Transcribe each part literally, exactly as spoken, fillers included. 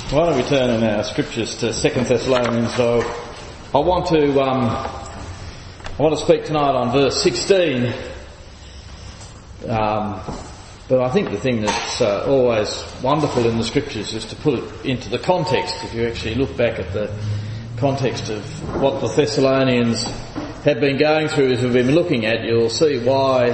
Why don't we turn in our scriptures to Second Thessalonians? So I want to um, I want to speak tonight on verse sixteen. Um, but I think the thing that's uh, always wonderful in the scriptures is to put it into the context. If you actually look back at the context of what the Thessalonians have been going through, as we've been looking at, you'll see why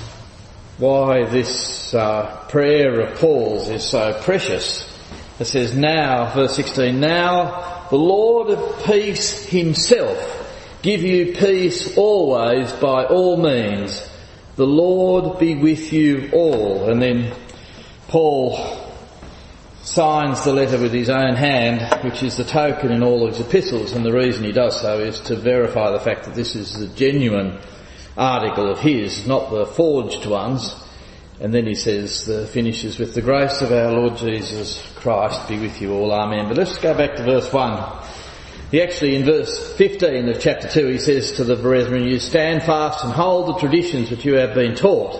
why this uh, prayer of Paul's is so precious. It says, now, verse sixteen, now the Lord of peace himself give you peace always by all means. The Lord be with you all. And then Paul signs the letter with his own hand, which is the token in all his epistles, and the reason he does so is to verify the fact that this is the genuine article of his, not the forged ones. And then he says, the finishes with the grace of our Lord Jesus Christ be with you all. Amen. But let's go back to verse one. He actually, in verse fifteen of chapter two, he says to the brethren, you stand fast and hold the traditions which you have been taught,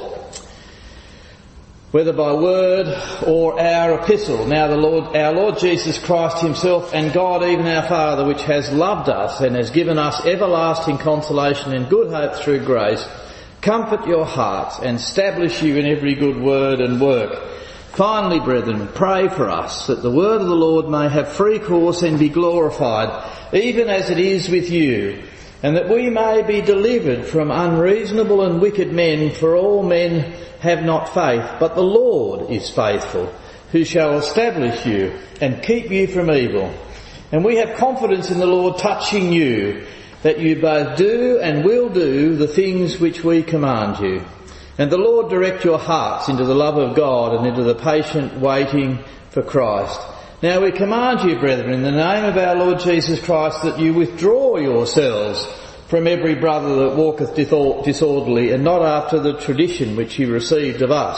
whether by word or our epistle. Now the Lord, our Lord Jesus Christ himself and God, even our Father, which has loved us and has given us everlasting consolation and good hope through grace, comfort your hearts and establish you in every good word and work. Finally, brethren, pray for us that the word of the Lord may have free course and be glorified, even as it is with you, and that we may be delivered from unreasonable and wicked men, for all men have not faith, but the Lord is faithful, who shall establish you and keep you from evil. And we have confidence in the Lord touching you, that you both do and will do the things which we command you. And the Lord direct your hearts into the love of God and into the patient waiting for Christ. Now we command you, brethren, in the name of our Lord Jesus Christ, that you withdraw yourselves from every brother that walketh disorderly, and not after the tradition which he received of us.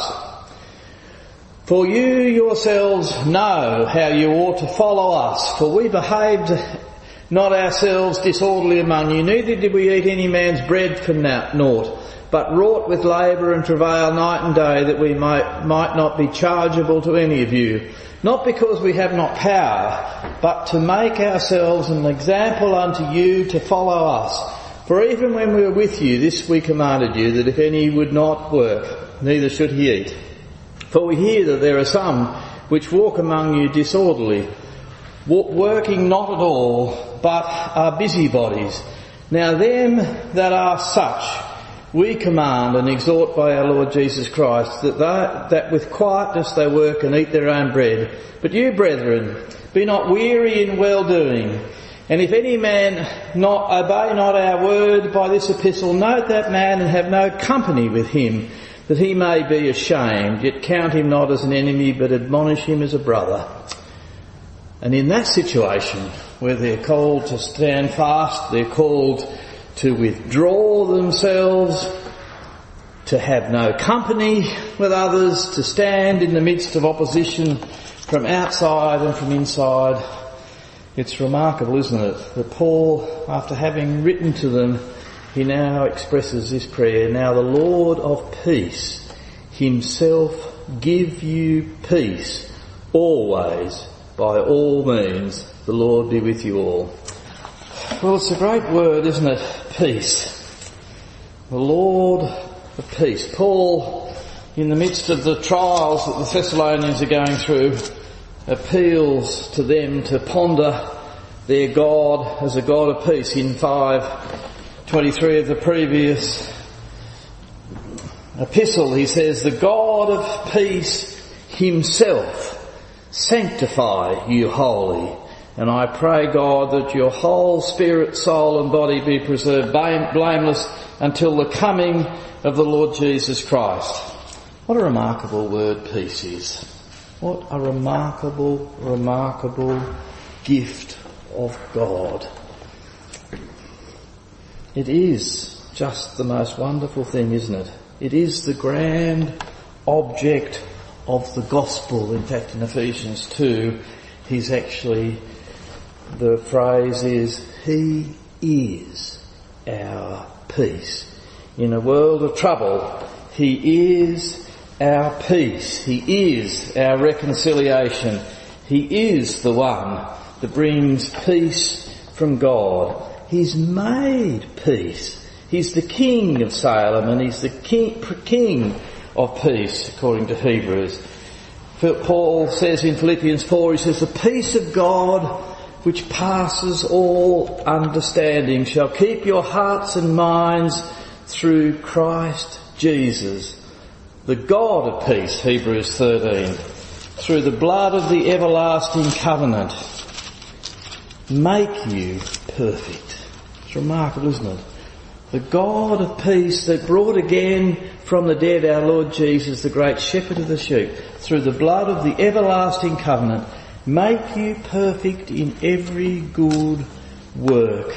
For you yourselves know how you ought to follow us, for we behaved not ourselves disorderly among you, neither did we eat any man's bread for naught, but wrought with labour and travail night and day, that we might, might not be chargeable to any of you, not because we have not power, but to make ourselves an example unto you to follow us. For even when we were with you, this we commanded you, that if any would not work, neither should he eat. For we hear that there are some which walk among you disorderly, working not at all, but are busybodies. Now them that are such we command and exhort by our Lord Jesus Christ, that they, that with quietness they work and eat their own bread. But you, brethren, be not weary in well-doing. And if any man not obey not our word by this epistle, note that man and have no company with him, that he may be ashamed. Yet count him not as an enemy, but admonish him as a brother. And in that situation, where they're called to stand fast, they're called to withdraw themselves, to have no company with others, to stand in the midst of opposition from outside and from inside. It's remarkable, isn't it, that Paul, after having written to them, he now expresses this prayer, now the Lord of peace himself give you peace always, by all means. The Lord be with you all. Well, it's a great word, isn't it? Peace. The Lord of peace. Paul, in the midst of the trials that the Thessalonians are going through, appeals to them to ponder their God as a God of peace. In five twenty-three of the previous epistle, he says, the God of peace himself sanctify you wholly. And I pray, God, that your whole spirit, soul and body be preserved blameless until the coming of the Lord Jesus Christ. What a remarkable word peace is. What a remarkable, remarkable gift of God. It is just the most wonderful thing, isn't it? It is the grand object of the gospel. In fact, in Ephesians two, he's actually... the phrase is, he is our peace. In a world of trouble, he is our peace. He is our reconciliation. He is the one that brings peace from God. He's made peace. He's the King of Salem, and he's the King, King of peace, according to Hebrews. Paul says in Philippians four, he says, the peace of God which passes all understanding shall keep your hearts and minds through Christ Jesus. The God of peace, Hebrews thirteen, through the blood of the everlasting covenant, make you perfect. It's remarkable, isn't it? The God of peace that brought again from the dead our Lord Jesus, the great shepherd of the sheep, through the blood of the everlasting covenant, make you perfect in every good work.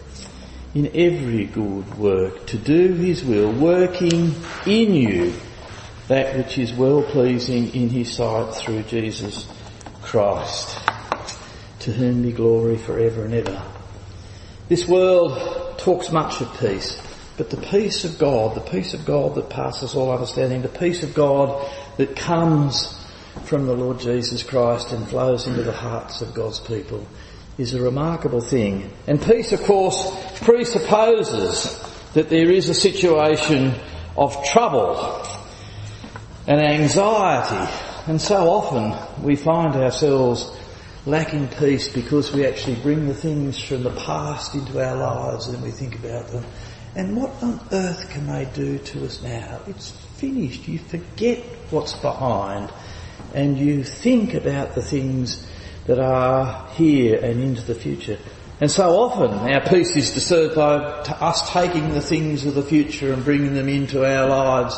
In every good work, to do his will, working in you that which is well-pleasing in his sight through Jesus Christ, to whom be glory forever and ever. This world talks much of peace, but the peace of God, the peace of God that passes all understanding, the peace of God that comes from the Lord Jesus Christ and flows into the hearts of God's people, is a remarkable thing. And peace, of course, presupposes that there is a situation of trouble and anxiety. And so often we find ourselves lacking peace because we actually bring the things from the past into our lives and we think about them. And what on earth can they do to us now? It's finished. You forget what's behind and you think about the things that are here and into the future. And so often our peace is disturbed by us taking the things of the future and bringing them into our lives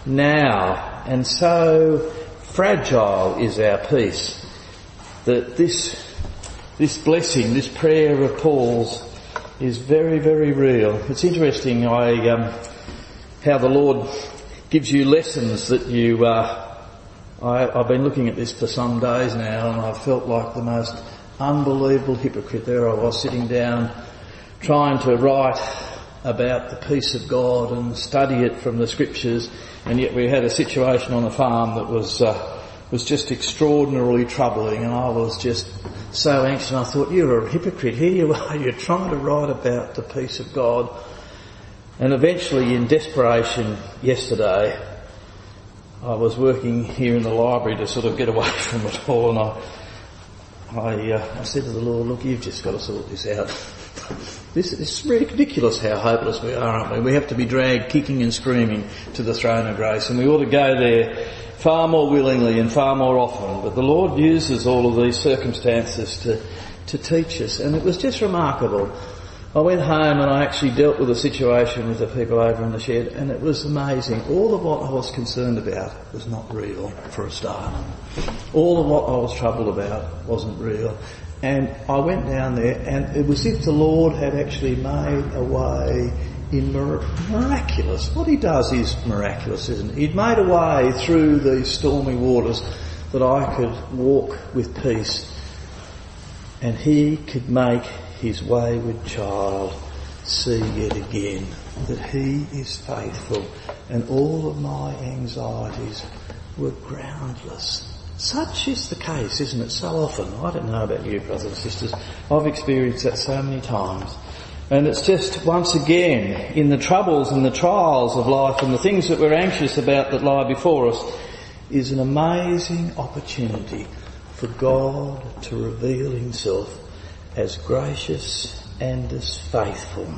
now. And so fragile is our peace that this this blessing, this prayer of Paul's is very, very real. It's interesting I um, how the Lord gives you lessons that you... Uh, I, I've been looking at this for some days now, and I've felt like the most unbelievable hypocrite. There I was sitting down trying to write about the peace of God and study it from the scriptures, and yet we had a situation on a farm that was uh, was just extraordinarily troubling, and I was just so anxious. And I thought, you're a hypocrite. Here you are, you're trying to write about the peace of God. And eventually, in desperation yesterday, I was working here in the library to sort of get away from it all, and I I, uh, I said to the Lord, look, you've just got to sort this out. This is ridiculous how hopeless we are, aren't we? We have to be dragged kicking and screaming to the throne of grace, and we ought to go there far more willingly and far more often. But the Lord uses all of these circumstances to, to teach us, and it was just remarkable. I went home and I actually dealt with a situation with the people over in the shed, and it was amazing. All of what I was concerned about was not real, for a start. All of what I was troubled about wasn't real. And I went down there, and it was as if the Lord had actually made a way in mir- miraculous. What he does is miraculous, isn't it? He'd made a way through these stormy waters that I could walk with peace, and he could make his wayward child see yet again that he is faithful, and all of my anxieties were groundless. Such is the case, isn't it, so often? I don't know about you, brothers and sisters. I've experienced that so many times. And it's just, once again, in the troubles and the trials of life and the things that we're anxious about that lie before us, is an amazing opportunity for God to reveal himself as gracious and as faithful.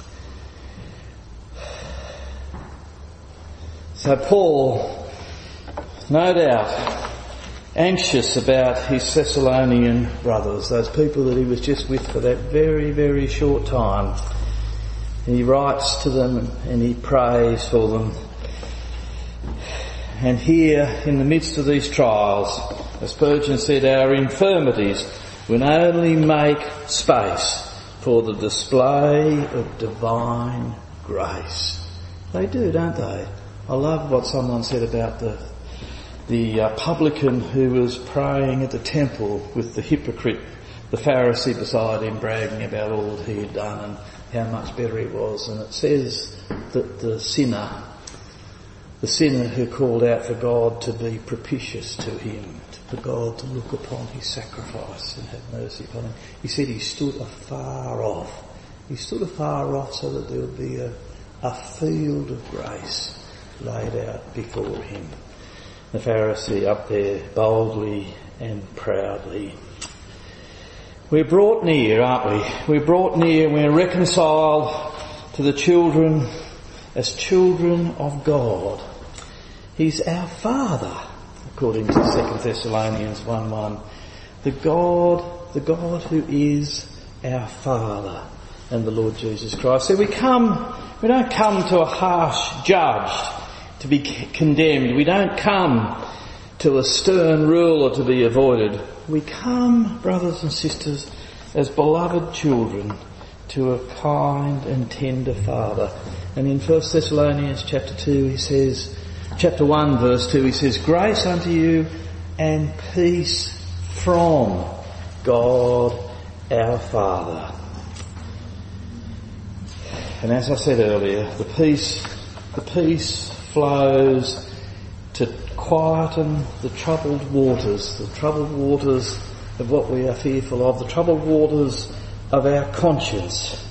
So Paul, no doubt, anxious about his Thessalonian brothers, those people that he was just with for that very, very short time. And he writes to them and he prays for them. And here, in the midst of these trials, as Spurgeon said, our infirmities will only make space for the display of divine grace. They do, don't they? I love what someone said about the the uh, publican who was praying at the temple with the hypocrite, the Pharisee beside him, bragging about all that he had done and how much better he was. And it says that the sinner the sinner who called out for God to be propitious to him, for God to look upon his sacrifice and have mercy upon him. He said he stood afar off. He stood afar off so that there would be a, a field of grace laid out before him. The Pharisee up there boldly and proudly. We're brought near, aren't we? We're brought near, we're reconciled to the children as children of God. He's our Father, according to Second Thessalonians one one. The God, the God who is our Father and the Lord Jesus Christ. So we come, we don't come to a harsh judge to be condemned. We don't come to a stern ruler to be avoided. We come, brothers and sisters, as beloved children to a kind and tender Father. And in First Thessalonians chapter two he says, chapter one verse two, he says, grace unto you and peace from God our Father. And as I said earlier, the peace, the peace flows to quieten the troubled waters, the troubled waters of what we are fearful of, the troubled waters of our conscience.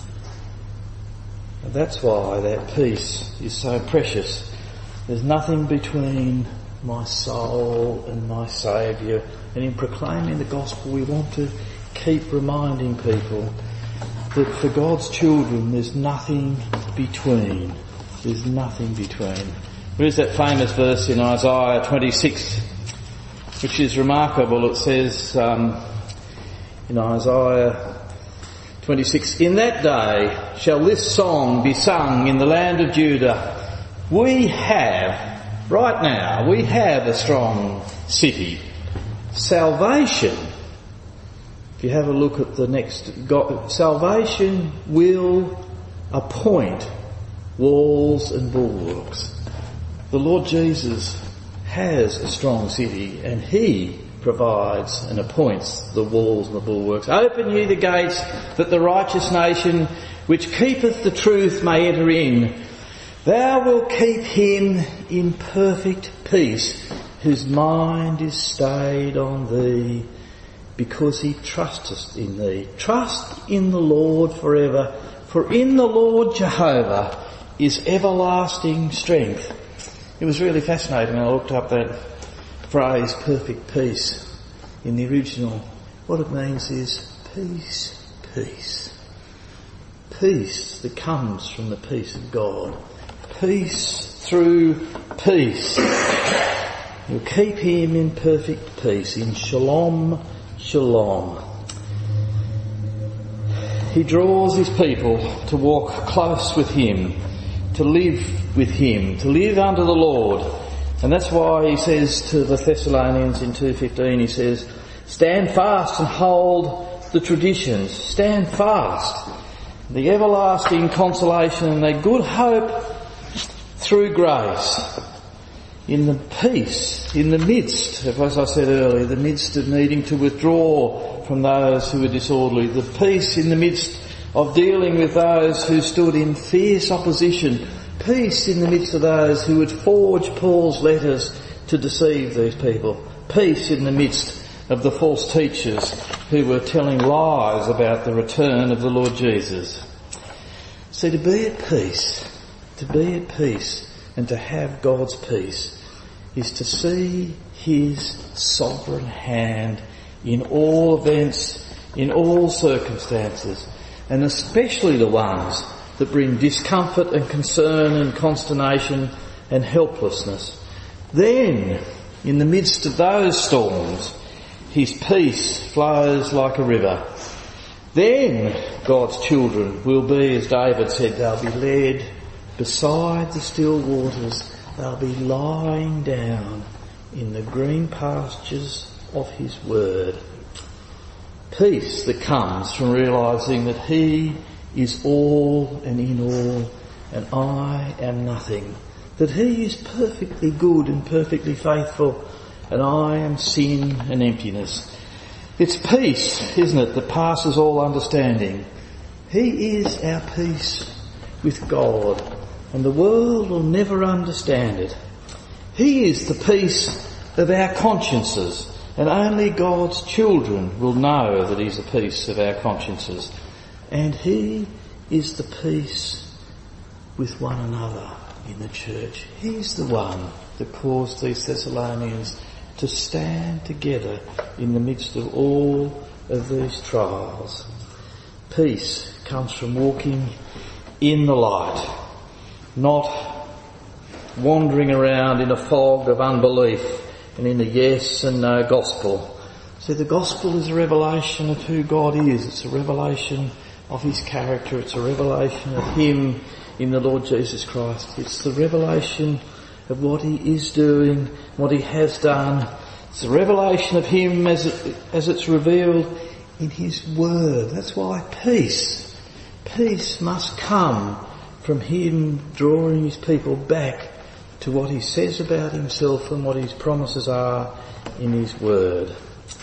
And that's why that peace is so precious. There's nothing between my soul and my Saviour. And in proclaiming the gospel, we want to keep reminding people that for God's children there's nothing between. There's nothing between. There is that famous verse in Isaiah twenty-six, which is remarkable. It says um, in Isaiah twenty-six, in that day shall this song be sung in the land of Judah. We have, right now, we have a strong city. Salvation, if you have a look at the next, God, salvation will appoint walls and bulwarks. The Lord Jesus has a strong city and he provides and appoints the walls and the bulwarks. Open ye the gates that the righteous nation which keepeth the truth may enter in. Thou wilt keep him in perfect peace whose mind is stayed on thee because he trusteth in thee. Trust in the Lord forever, for in the Lord Jehovah is everlasting strength. It was really fascinating. I looked up that phrase, perfect peace, in the original. What it means is peace, peace. Peace that comes from the peace of God. Peace through peace. You'll keep him in perfect peace, in shalom, shalom. He draws his people to walk close with him, to live with him, to live under the Lord. And that's why he says to the Thessalonians in two fifteen, he says, stand fast and hold the traditions. Stand fast. The everlasting consolation and the good hope through grace. In the peace, in the midst of, as I said earlier, the midst of needing to withdraw from those who were disorderly. The peace in the midst of dealing with those who stood in fierce opposition. Peace in the midst of those who would forge Paul's letters to deceive these people. Peace in the midst of the false teachers who were telling lies about the return of the Lord Jesus. See, to be at peace, to be at peace and to have God's peace is to see his sovereign hand in all events, in all circumstances, and especially the ones that bring discomfort and concern and consternation and helplessness. Then, in the midst of those storms, his peace flows like a river. Then God's children will be, as David said, they'll be led beside the still waters. They'll be lying down in the green pastures of his word. Peace that comes from realising that he is all and in all, and I am nothing. That he is perfectly good and perfectly faithful, and I am sin and emptiness. It's peace, isn't it, that passes all understanding. He is our peace with God, and the world will never understand it. He is the peace of our consciences, and only God's children will know that He's the peace of our consciences. And He is the peace with one another in the church. He's the one that caused these Thessalonians to stand together in the midst of all of these trials. Peace comes from walking in the light, not wandering around in a fog of unbelief and in the yes and no gospel. See, the gospel is a revelation of who God is. It's a revelation of His character. It's a revelation of Him in the Lord Jesus Christ. It's the revelation of what He is doing, what He has done. It's the revelation of Him as it, as it's revealed in His Word. That's why peace, peace must come from Him drawing His people back to what He says about Himself and what His promises are in His Word.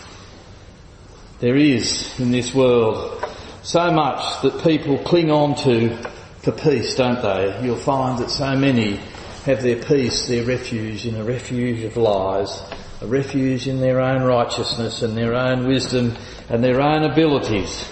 There is in this world so much that people cling on to for peace, don't they? You'll find that so many have their peace, their refuge in a refuge of lies, a refuge in their own righteousness and their own wisdom and their own abilities.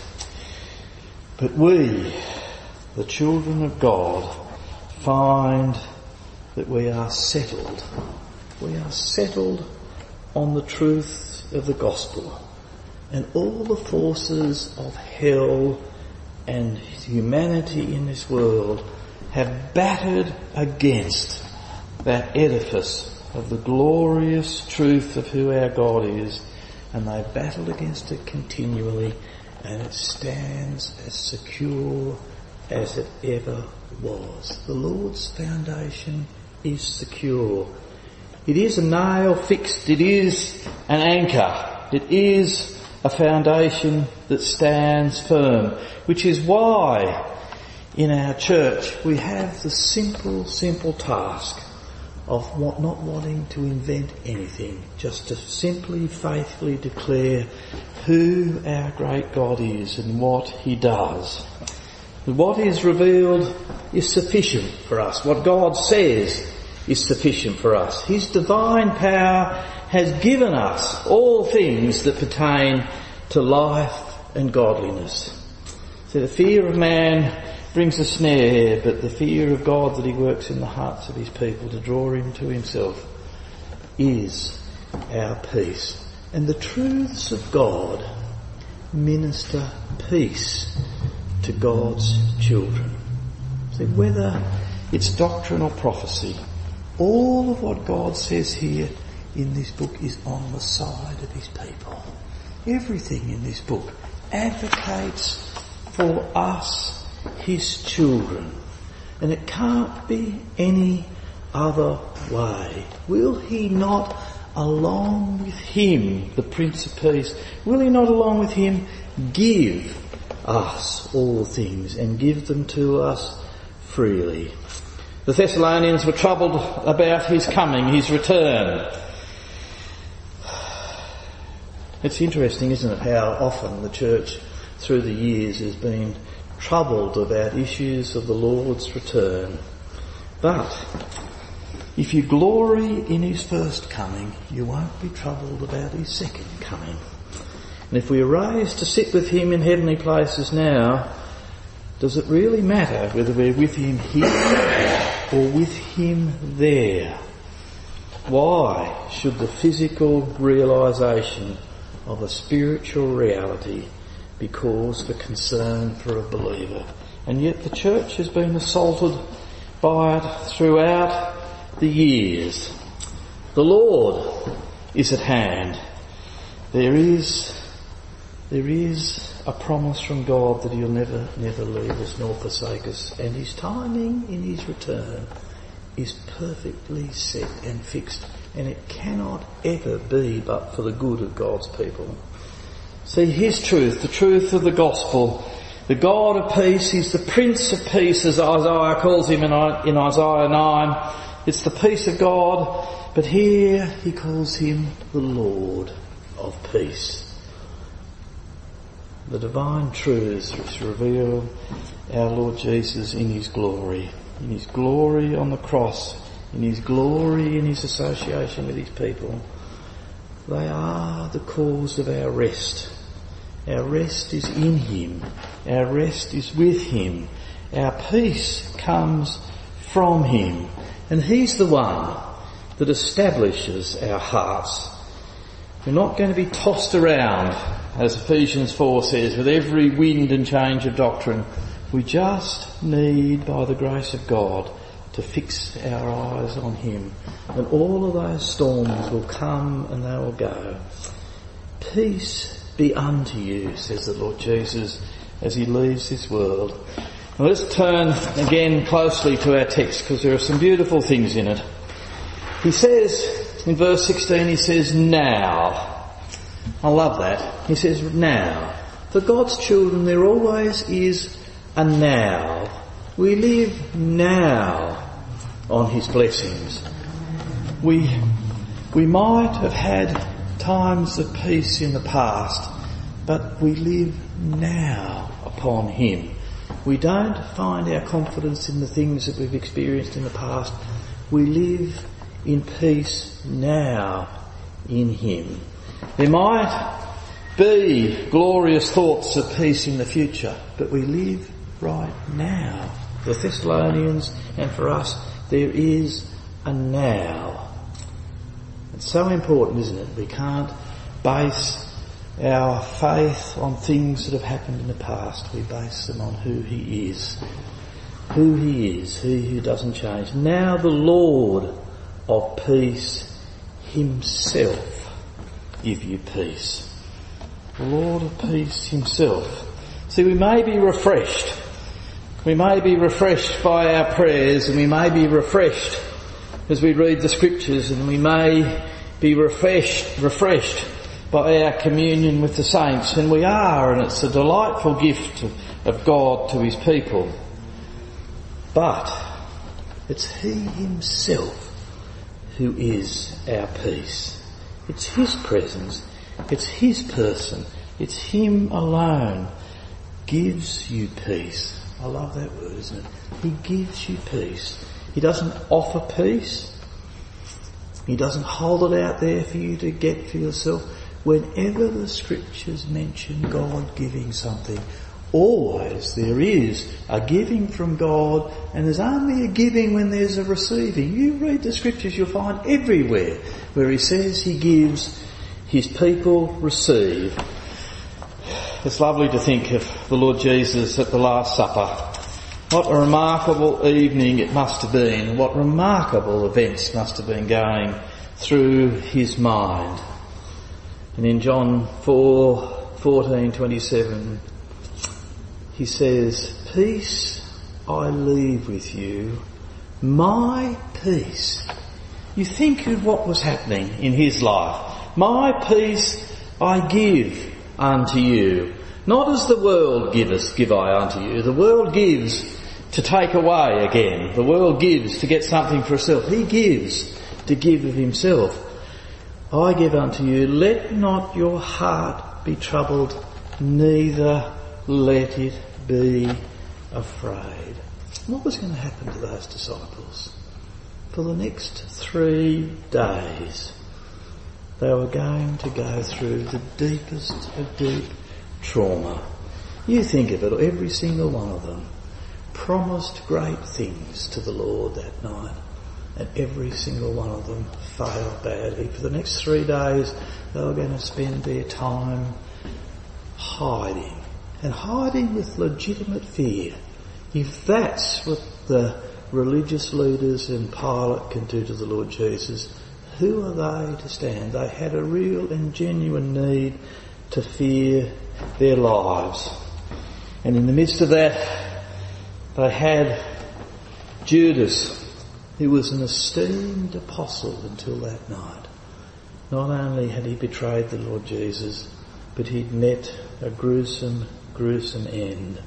But we, the children of God, find that we are settled. We are settled on the truth of the gospel. And all the forces of hell and humanity in this world have battered against that edifice of the glorious truth of who our God is, and they've battled against it continually, and it stands as secure as it ever was. The Lord's foundation is secure. It is a nail fixed. It is an anchor. It is a foundation that stands firm, which is why in our church we have the simple, simple task of what, not wanting to invent anything, just to simply, faithfully declare who our great God is and what He does. And what is revealed is sufficient for us. What God says is sufficient for us. His divine power has given us all things that pertain to life and godliness. So the fear of man brings a snare, but the fear of God that He works in the hearts of His people to draw Him to Himself is our peace. And the truths of God minister peace to God's children. See, whether it's doctrine or prophecy, all of what God says here in this book is on the side of His people. Everything in this book advocates for us, His children. And it can't be any other way. Will He not, along with Him, the Prince of Peace, will He not along with Him give us all things and give them to us freely? The Thessalonians were troubled about His coming, His return. It's interesting, isn't it, how often the church through the years has been troubled about issues of the Lord's return. But if you glory in His first coming, you won't be troubled about His second coming. And if we are raised to sit with Him in heavenly places now, does it really matter whether we're with Him here or with Him there? Why should the physical realisation of a spiritual reality be cause for concern for a believer? And yet the church has been assaulted by it throughout the years. The Lord is at hand. There is, there is a promise from God that He'll never, never leave us nor forsake us. And His timing in His return is perfectly set and fixed. And it cannot ever be but for the good of God's people. See, His truth, the truth of the gospel, the God of peace, He's the Prince of Peace, as Isaiah calls Him in Isaiah nine. It's the peace of God, but here He calls Him the Lord of peace. The divine truths which reveal our Lord Jesus in His glory. in his glory on the cross, in his glory in his association with his people, they are the cause of our rest. Our rest is in him. Our rest is with him. Our peace comes from him. And he's the one that establishes our hearts. We're not going to be tossed around, as Ephesians four says, with every wind and change of doctrine. We just need, by the grace of God, to fix our eyes on him. And all of those storms will come and they will go. Peace be unto you, says the Lord Jesus, as he leaves this world. Now let's turn again closely to our text, because there are some beautiful things in it. He says, in verse sixteen, he says, now. I love that. He says, now. For God's children, there always is a now. We live now on his blessings. We, we might have had times of peace in the past, but we live now upon him. We don't find our confidence in the things that we've experienced in the past. We live in peace now in him. There might be glorious thoughts of peace in the future, but we live right now. For the Thessalonians and for us, there is a now. It's so important, isn't it? We can't base our faith on things that have happened in the past. We base them on who he is. Who he is, he who doesn't change. Now the Lord of peace himself give you peace. The Lord of peace himself. See, we may be refreshed. We may be refreshed by our prayers, and we may be refreshed as we read the scriptures, and we may be refreshed, refreshed by our communion with the saints, and we are, and it's a delightful gift of, of God to his people. But it's he himself who is our peace. It's his presence, it's his person, it's him alone gives you peace. I love that word, isn't it? He gives you peace. He doesn't offer peace. He doesn't hold it out there for you to get for yourself. Whenever the scriptures mention God giving something, always there is a giving from God, and there's only a giving when there's a receiving. You read the scriptures, you'll find everywhere where he says he gives, his people receive. It's lovely to think of the Lord Jesus at the Last Supper. What a remarkable evening it must have been. What remarkable events must have been going through his mind. And in John four, fourteen, twenty-seven, he says, peace I leave with you, my peace. You think of what was happening in his life. My peace I give unto you. Not as the world giveth, give I unto you. The world gives to take away again. The world gives to get something for itself. He gives to give of himself. I give unto you, let not your heart be troubled, neither let it be afraid. What was going to happen to those disciples? For the next three days, they were going to go through the deepest of deep trauma. You think of it, every single one of them promised great things to the Lord that night, and every single one of them failed badly. For the next three days, they were going to spend their time hiding, and hiding with legitimate fear. If that's what the religious leaders and Pilate can do to the Lord Jesus, who are they to stand? They had a real and genuine need to fear their lives. And in the midst of that, they had Judas, who was an esteemed apostle until that night. Not only had he betrayed the Lord Jesus, but he'd met a gruesome, gruesome end.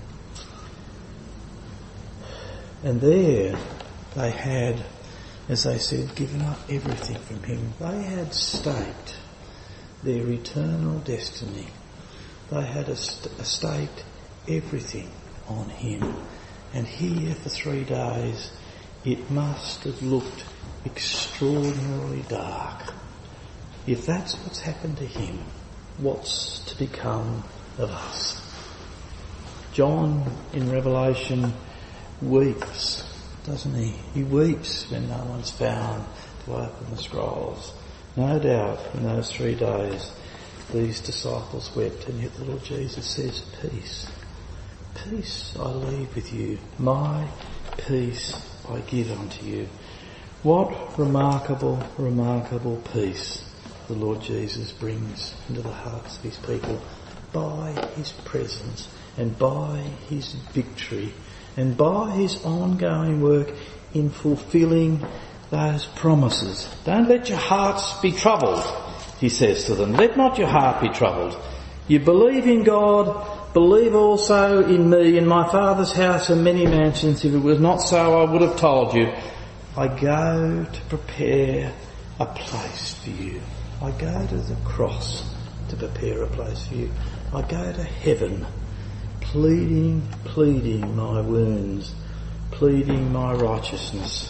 And there they had, as they said, given up everything from him. They had staked their eternal destiny. They had a st- staked everything on him. And here for three days it must have looked extraordinarily dark. If that's what's happened to him, what's to become of us? John in Revelation weeps, doesn't he? He weeps when no one's found to open the scrolls. No doubt in those three days these disciples wept, and yet the Lord Jesus says, peace. Peace I leave with you. My peace I give unto you. What remarkable, remarkable peace the Lord Jesus brings into the hearts of his people by his presence and by his victory and by his ongoing work in fulfilling those promises. Don't let your hearts be troubled, he says to them. Let not your heart be troubled. You believe in God, believe also in me. In my Father's house are many mansions. If it was not so, I would have told you. I go to prepare a place for you. I go to the cross to prepare a place for you. I go to heaven, pleading, pleading my wounds, pleading my righteousness.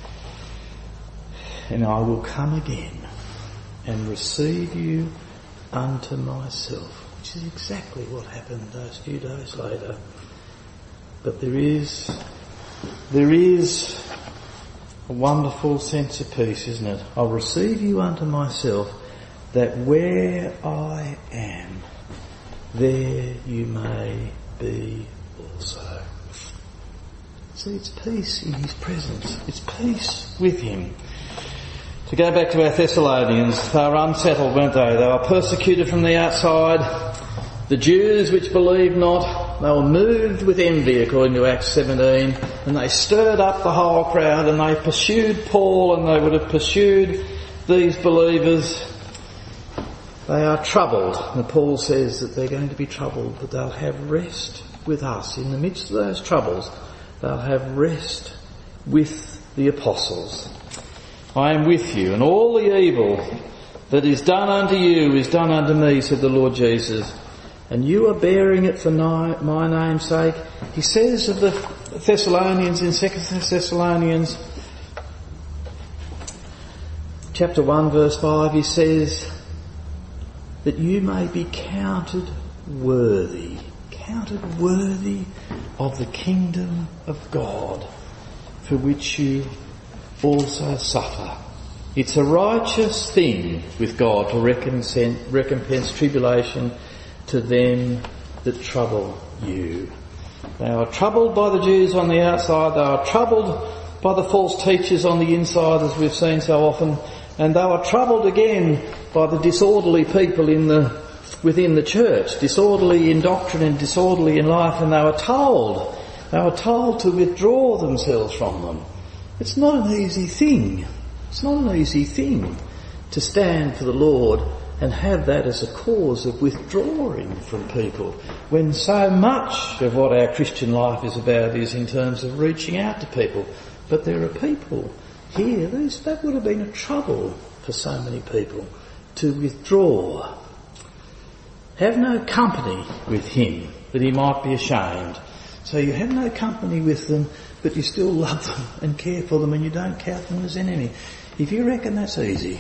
And I will come again and receive you unto myself, which is exactly what happened those few days later. But there is, there is a wonderful sense of peace, isn't it? I'll receive you unto myself, that where I am, there you may be also. See, it's peace in his presence. It's peace with him. To go back to our Thessalonians, they were unsettled, weren't they? They were persecuted from the outside. The Jews which believed not, they were moved with envy, according to Acts seventeen, and they stirred up the whole crowd, and they pursued Paul, and they would have pursued these believers. They are troubled, and Paul says that they're going to be troubled, but they'll have rest with us. In the midst of those troubles, they'll have rest with the apostles. I am with you, and all the evil that is done unto you is done unto me, said the Lord Jesus, and you are bearing it for my name's sake. He says of the Thessalonians in Second Thessalonians chapter one verse five, he says that you may be counted worthy, counted worthy of the kingdom of God, for which you also suffer. It's a righteous thing with God to recompense, recompense tribulation to them that trouble you. They are troubled by the Jews on the outside. They are troubled by the false teachers on the inside, as we've seen so often. And they are troubled again by the disorderly people in the within the church, disorderly in doctrine and disorderly in life. And they were told, they were told to withdraw themselves from them. It's not an easy thing. It's not an easy thing to stand for the Lord and have that as a cause of withdrawing from people, when so much of what our Christian life is about is in terms of reaching out to people. But there are people here, these, that would have been a trouble for so many people to withdraw. Have no company with him, that he might be ashamed. So you have no company with them, but you still love them and care for them, and you don't count them as enemy. If you reckon that's easy,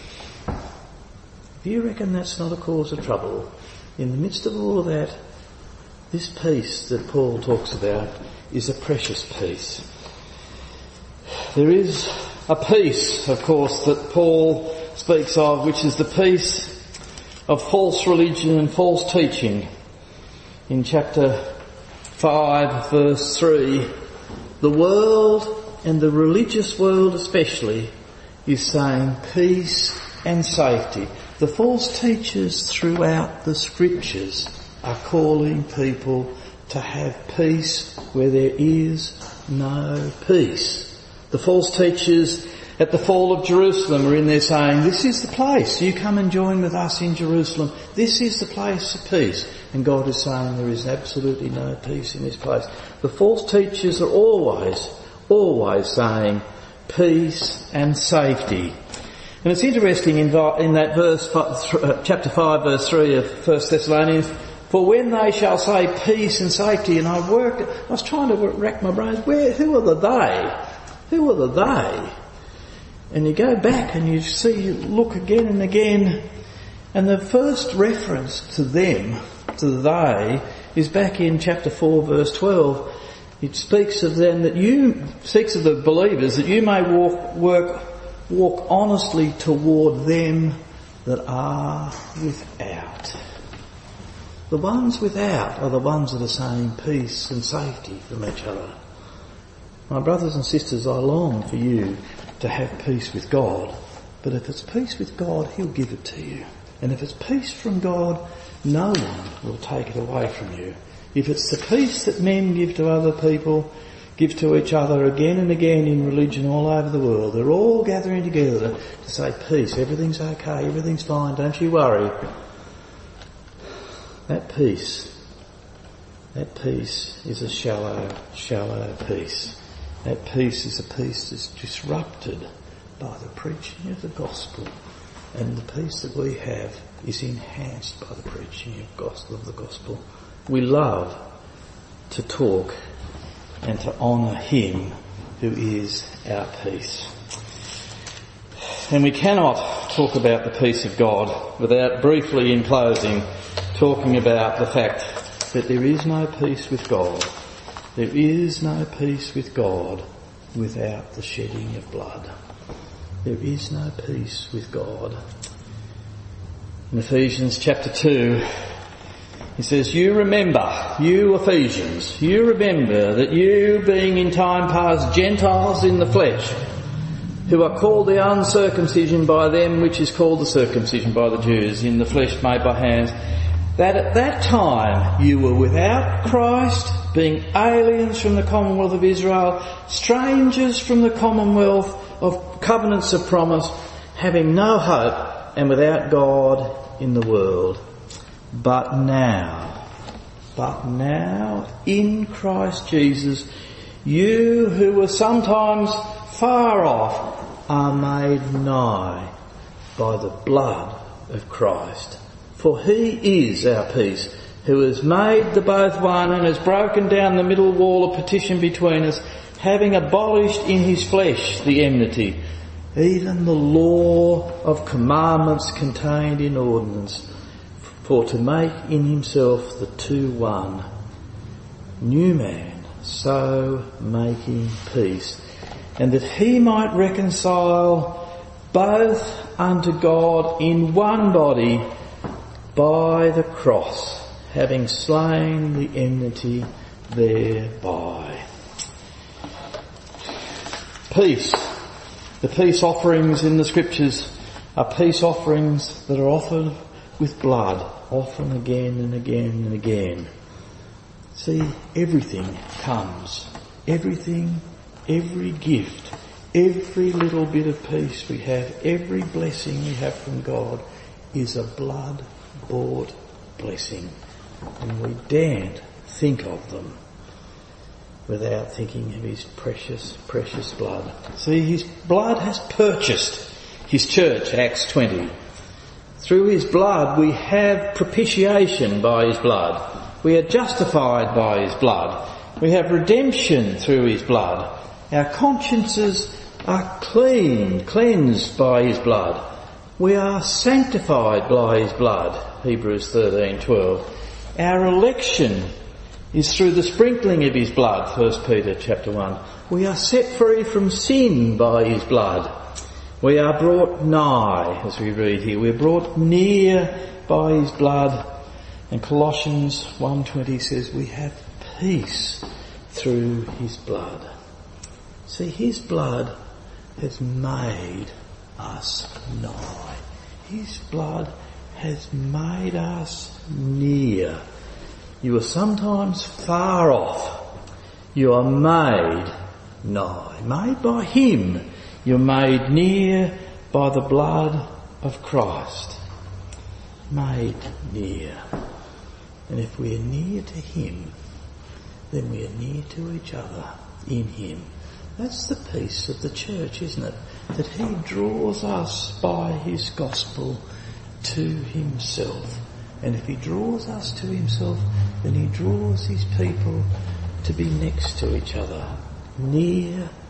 if you reckon that's not a cause of trouble, in the midst of all of that, this peace that Paul talks about is a precious peace. There is a peace, of course, that Paul speaks of, which is the peace of false religion and false teaching. In chapter five, verse three, the world, and the religious world especially, is saying peace and safety. The false teachers throughout the scriptures are calling people to have peace where there is no peace. The false teachers at the fall of Jerusalem are in there saying, this is the place, you come and join with us in Jerusalem. This is the place of peace. And God is saying there is absolutely no peace in this place. The false teachers are always, always saying peace and safety. And it's interesting in, in that verse, chapter five, verse three of First Thessalonians, for when they shall say peace and safety, and I worked, I was trying to rack my brains, where, who are the they? Who are the they? And you go back and you see, you look again and again, and the first reference to them, to the they, is back in chapter four verse twelve. It speaks of them that you, speaks of the believers, that you may walk, work, walk honestly toward them that are without. The ones without are the ones that are saying peace and safety from each other. My brothers and sisters, I long for you to have peace with God, but if it's peace with God, He'll give it to you. And if it's peace from God, no one will take it away from you. If it's the peace that men give to other people, give to each other again and again in religion all over the world, they're all gathering together to say peace, everything's okay, everything's fine, don't you worry. That peace, that peace is a shallow, shallow peace. That peace is a peace that's disrupted by the preaching of the gospel, and the peace that we have is enhanced by the preaching of gospel of the gospel. We love to talk and to honour Him who is our peace. And we cannot talk about the peace of God without briefly, in closing, talking about the fact that there is no peace with God. There is no peace with God without the shedding of blood. There is no peace with God. In Ephesians chapter two, he says, you remember, you Ephesians, you remember that you, being in time past Gentiles in the flesh, who are called the uncircumcision by them which is called the circumcision by the Jews, in the flesh made by hands, that at that time you were without Christ, being aliens from the commonwealth of Israel, strangers from the commonwealth of covenants of promise, having no hope and without God in the world. But now, but now in Christ Jesus, you who were sometimes far off are made nigh by the blood of Christ. For He is our peace, who has made the both one and has broken down the middle wall of partition between us, having abolished in His flesh the enmity, even the law of commandments contained in ordinance, for to make in Himself the two one, new man, so making peace, and that He might reconcile both unto God in one body by the cross, having slain the enmity thereby. Peace. The peace offerings in the scriptures are peace offerings that are offered with blood, often again and again and again. See, everything comes. Everything, every gift, every little bit of peace we have, every blessing we have from God is a blood-bought blessing. And we daren't think of them without thinking of His precious, precious blood. See, His blood has purchased His church, Acts twenty. Through His blood we have propitiation by His blood. We are justified by His blood. We have redemption through His blood. Our consciences are clean, cleansed by His blood. We are sanctified by His blood, Hebrews thirteen twelve. Our election is through the sprinkling of His blood, First Peter chapter one. We are set free from sin by His blood. We are brought nigh, as we read here. We're brought near by His blood. And Colossians one twenty says we have peace through His blood. See, His blood has made us nigh. His blood has made us near. You are sometimes far off. You are made nigh. Made by Him. You're made near by the blood of Christ. Made near. And if we are near to Him, then we are near to each other in Him. That's the peace of the church, isn't it? That He draws us by His gospel to Himself. And if He draws us to Himself, then He draws His people to be next to each other. Near,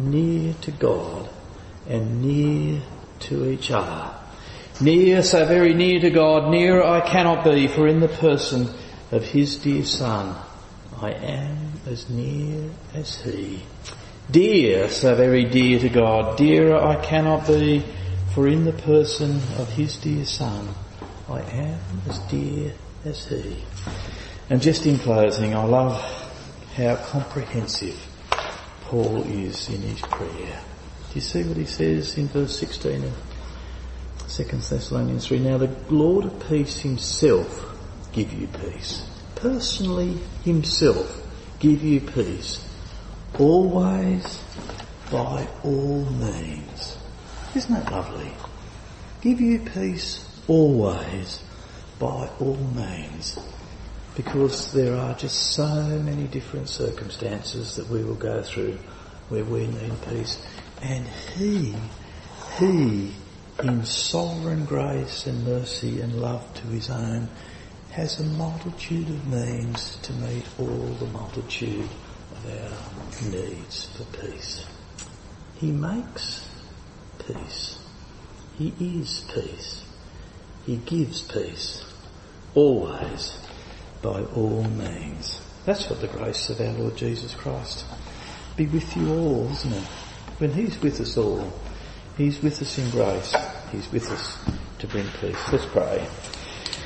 near to God and near to each other. Near, so very near to God, nearer I cannot be, for in the person of his dear Son, I am as near as he. Dear, so very dear to God, dearer I cannot be, for in the person of his dear Son, I am as dear as he. And just in closing, I love how comprehensive Paul is in his prayer. Do you see what he says in verse sixteen of Second Thessalonians three? Now the Lord of peace himself give you peace. Personally himself give you peace. Always, by all means. Isn't that lovely? Give you peace always, by all means. Because there are just so many different circumstances that we will go through where we need peace. And he, he, in sovereign grace and mercy and love to his own, has a multitude of means to meet all the multitude of our needs for peace. He makes peace. He is peace. He gives peace. Always, by all means. That's what the grace of our Lord Jesus Christ be with you all, isn't it? When he's with us all, he's with us in grace. He's with us to bring peace. Let's pray.